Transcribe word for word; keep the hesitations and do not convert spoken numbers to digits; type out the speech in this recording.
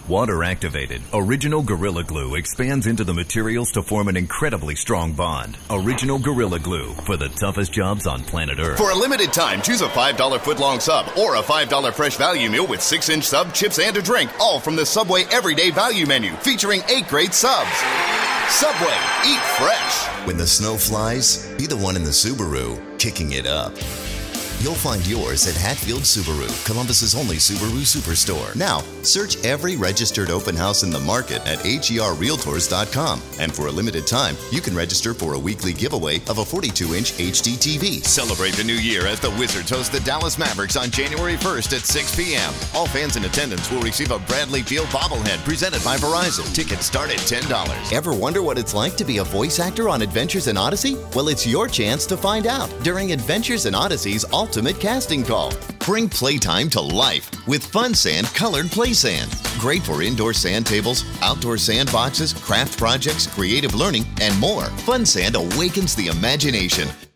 Water-activated, original Gorilla Glue expands into the materials to form an incredibly strong bond. Original Gorilla Glue for the toughest jobs on planet Earth. For a limited time, choose a five dollar foot-long sub or a five dollar fresh value meal with six inch sub, chips, and a drink, all from the Subway Everyday Value Menu, featuring eight great subs. Subway, eat fresh. When the snow flies, be the one in the Subaru, kicking it up. You'll find yours at Hatfield Subaru, Columbus's only Subaru superstore. Now, search every registered open house in the market at H E R realtors dot com. And for a limited time, you can register for a weekly giveaway of a forty-two inch H D T V. Celebrate the new year as the Wizards host the Dallas Mavericks on January first at six p.m. All fans in attendance will receive a Bradley Beal bobblehead presented by Verizon. Tickets start at ten dollars. Ever wonder what it's like to be a voice actor on Adventures in Odyssey? Well, it's your chance to find out during Adventures in Odyssey's Ultimate Casting Call. Bring playtime to life with Fun Sand Colored Play Sand. Great for indoor sand tables, outdoor sand boxes, craft projects, creative learning, and more. Fun Sand awakens the imagination.